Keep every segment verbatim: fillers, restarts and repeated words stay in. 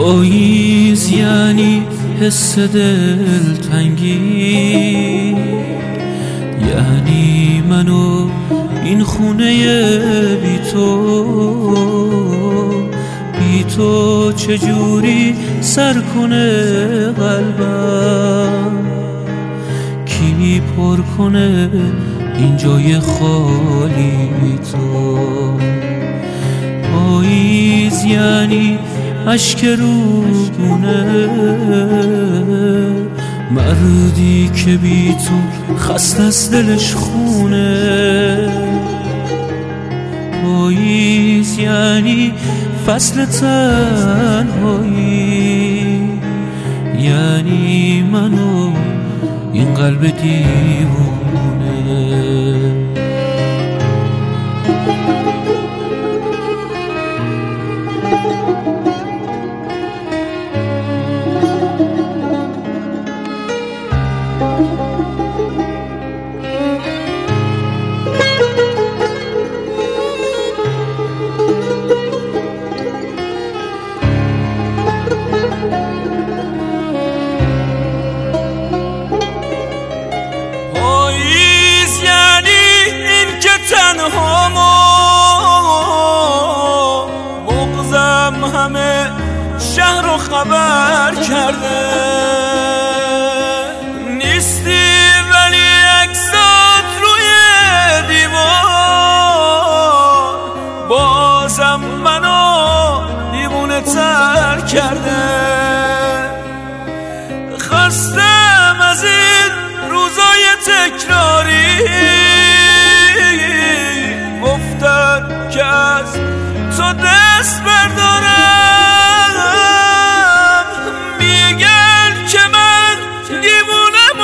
پاییز یعنی حس دلتنگی، یعنی من و این خونه بی تو. بی تو چجوری سر کنه قلبم؟ کی پر کنه این جای خالی بی تو؟ پاییز یعنی اشک روگونه، مردی که بی تو خسته از دلش خونه. پاییز یعنی فصل تنهایی، یعنی من و این قلب دیوونه. پاییز یعنی این که تنهامو بغضم همه شهر رو خبر کرده. نیستی ولی عکسات روی دیوار بازم منو دیوونه تر کرده. خستم از این روزای تکراری، گفتن که از تو دست بردارم. میگن که من دیوونم و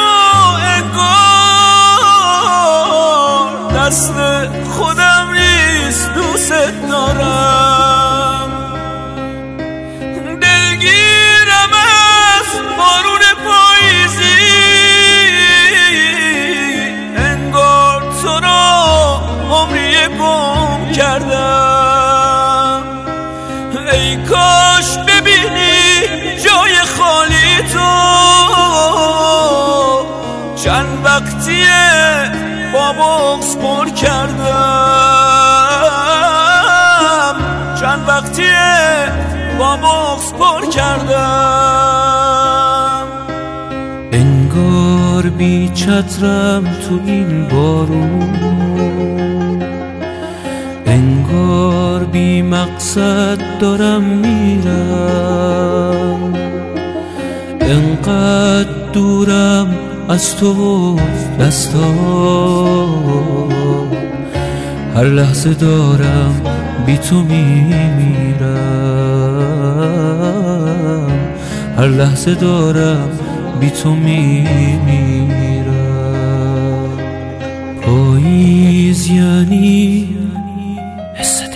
انگار دست خودم نیست دوست دارم. دلگیرم از بارون پاییزی، انگار تو را عمری گم کردم. ای کاش ببینی جای خالی تو، چند وقتیه با بغض پر کردم. چند وقتیه با بغض پر کردم. انگار بی چترم تو این بارون، انگار بی مقصد دارم میرم. انقدر دورم از تو و دستام، هر لحظه دارم بی تو میمیرم. هر لحظه دارم بی تو میمیرم. پاییز یعنی حس